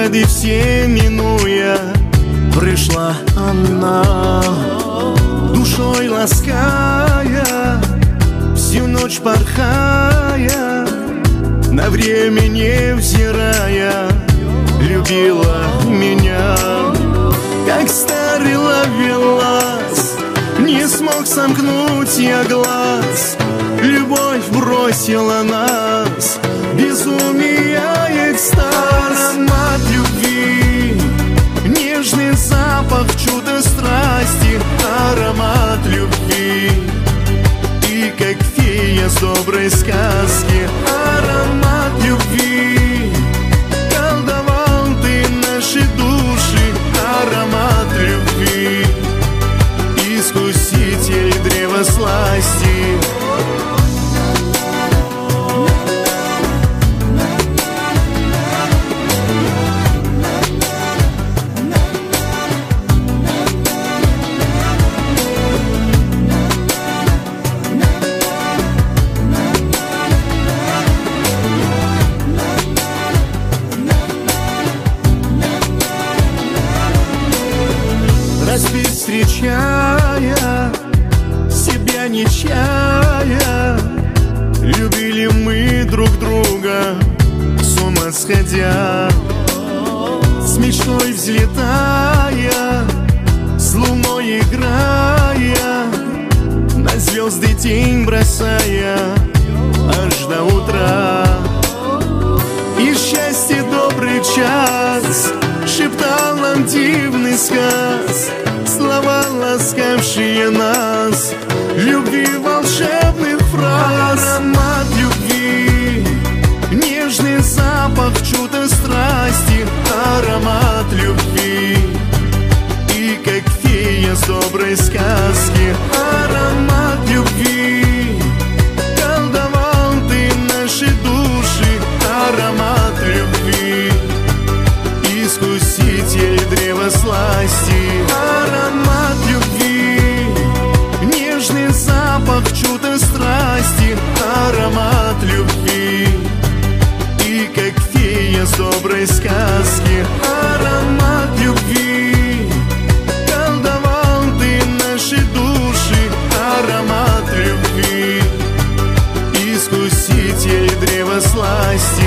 Беды все минуя, пришла она, душой лаская, всю ночь порхая, на время не взирая, любила меня, как старый ловелас. Не смог сомкнуть я глаз, любовь бросила нас, безумие, экстаз. Аромат любви, нежный запах, чудо страсти. Аромат любви, ты как фея с доброй сказки. Аромат любви, колдовал ты наши души. Аромат любви, искуситель древа сласти. Разбит встречая, себя не чая, любили мы друг друга, с ума сходя, с мечтой взлетая, с луной играя, на звезды тень бросая, аж до утра. И счастье добрый час шептал нам дивный сказ, слова, ласкавшие нас, любви волшебных фраз. Аромат любви, нежный запах, чудо страсти. Аромат любви, и как фея с доброй сказки. Аромат любви, колдовал ты наши души. Аромат любви, искуситель древа сласти. Аромат любви, нежный запах, чудо страсти. Аромат любви, и как фея с доброй сказки. Аромат любви, колдовал ты наши души. Аромат любви, искуситель древа сласти.